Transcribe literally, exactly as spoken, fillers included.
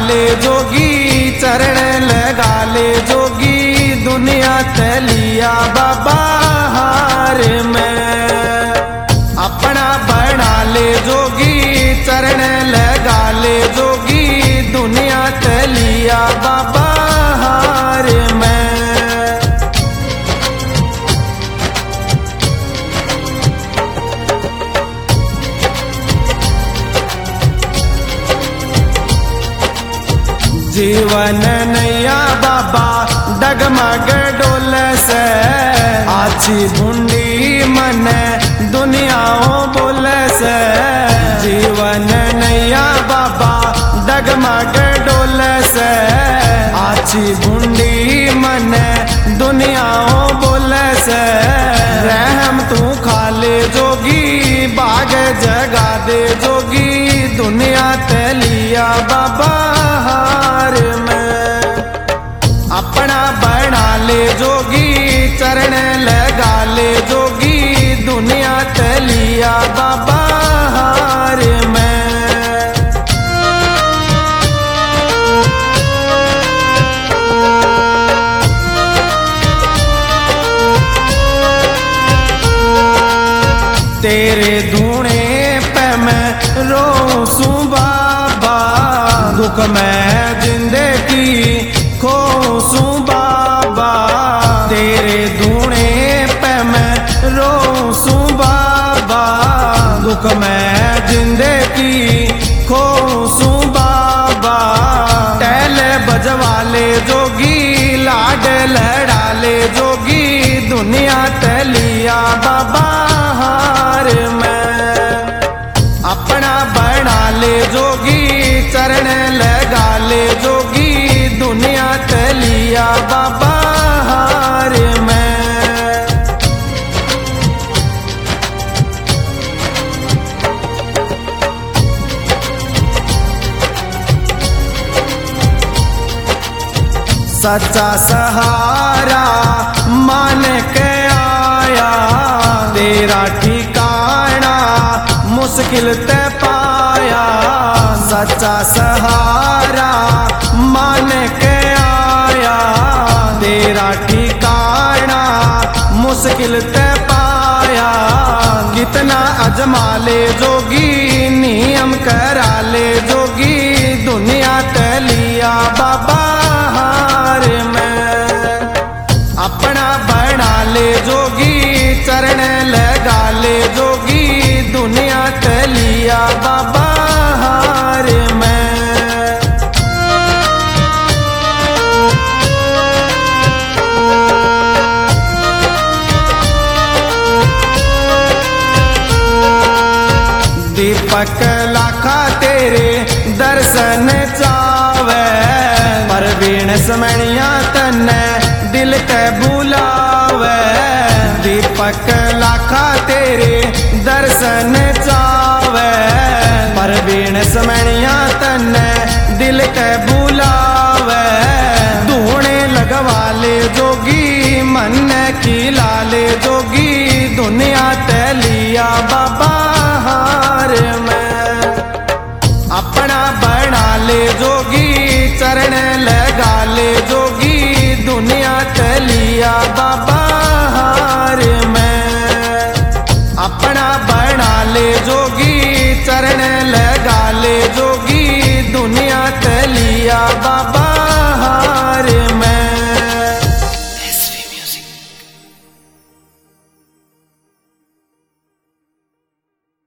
ले जोगी, चरण लगा ले जोगी, दुनिया तलिया बाबा हार में। अपना बना ले जोगी, चरण लगा ले जोगी, दुनिया तलिया बाबा हार में। जीवन नैया बाबा डगमग डोल से, आछी भुंडी मन दुनियाओं बोल से। जीवन नैया बाबा डगमग डोल से, आछी भुंडी मन दुनियाओं बोल से। रहम तू खा ले जोगी, बाग जगा दे जोगी, दुनिया तलिया बाबा हार में। अपना बना ले जोगी, चरण लगा ले जोगी, दुनिया तलिया बाबा हार में। तेरे धूणे पे मैं रो सू बाबा, दुख में जिंदगी खो सू बाबा। तेरे धूणे पे मैं रो सू बाबा, दुख में जिंदगी खो सू बाबा। टैल बजवा ले जोगी, लाड लड़ा ले जोगी, दुनिया तलिया बाबा हार में। अपना बना ले जोगी, चरण लगा ले जोगी, दुनिया तलिया बाबा हार में। सच्चा सहारा मान के आया, तेरा ठिकाना मुश्किल ते पाया। सच्चा सहारा मान के आया, तेरा ठिकाना मुश्किल ते पाया। कितना अजमा ले जोगी, नियम करा ले जोगी, दुनिया तलिया बाबा हार में। अपना बना ले जोगी, चरण लगा ले जोगी, दुनिया तलिया बाबा हार में। दीपक लाखा तेरे दर्शन चावे, परवीन समणिया तन्ने दिल के बुलावे। दीपक लाखा तेरे दर्शन चावे, परवीन समणिया तन्ने दिल के बुलावे।